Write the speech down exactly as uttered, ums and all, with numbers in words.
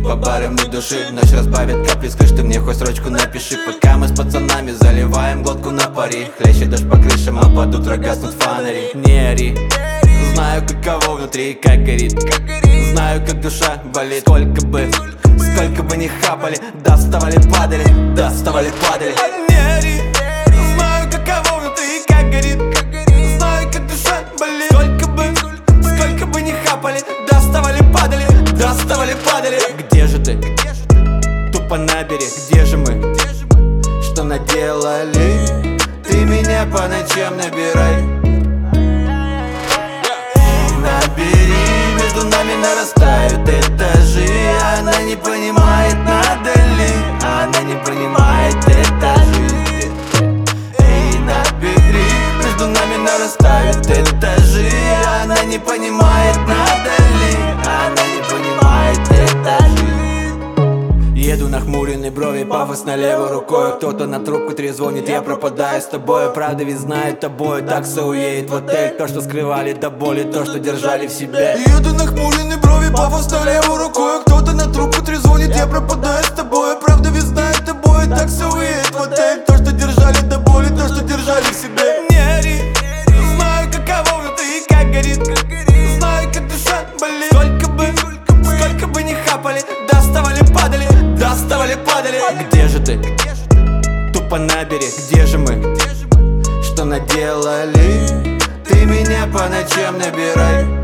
по барам не души. Ночь разбавит капли, скажи, ты мне хоть строчку напиши. Пока мы с пацанами заливаем глотку на пари. Хлещет дождь по крышам, а под утро гаснут фонари. Не ори, знаю, каково внутри, как горит. Знаю, как душа болит. Сколько бы, сколько бы не хапали, доставали, падали, доставали, падали. Не ори, знаю, каково внутри, как горит. Знаю, как душа болит. Сколько бы, сколько бы не хапали, доставали, падали, доставали, падали. Где же ты? Тупо набери, где же мы? Что наделали? Ты меня по ночам набирай. Набери, между нами нарастают этажи. Она не понимает, надо ли. Она не понимает этажи. Эй, набери, между нами нарастают этажи. Она не понимает, надо ли. Она не понимает этажи. Еду нахмуренный, брови, пафос на левой рукой. Кто-то на трубку трезвонит, я пропадаю с тобой. Правда ведь знает тобой, такса уедет в отель. То, что скрывали до боли, то, что держали в себе. Еду нахмуренный, брови, пафос на левой рукой. Кто-то на трубку трезвонит, я пропадаю с тобой. Правда ведь знает тобой, такса уедет в отель. То, что держали до боли, то, что держали в себе. Не ори, знаю, каково внутри, как горит. Знаю, как душа болит. Сколько бы, сколько бы не хапали, доставали, падали, доставали, падали. Где же ты? Тупо набери, где же мы? Что наделали? Ты меня по ночам набирай.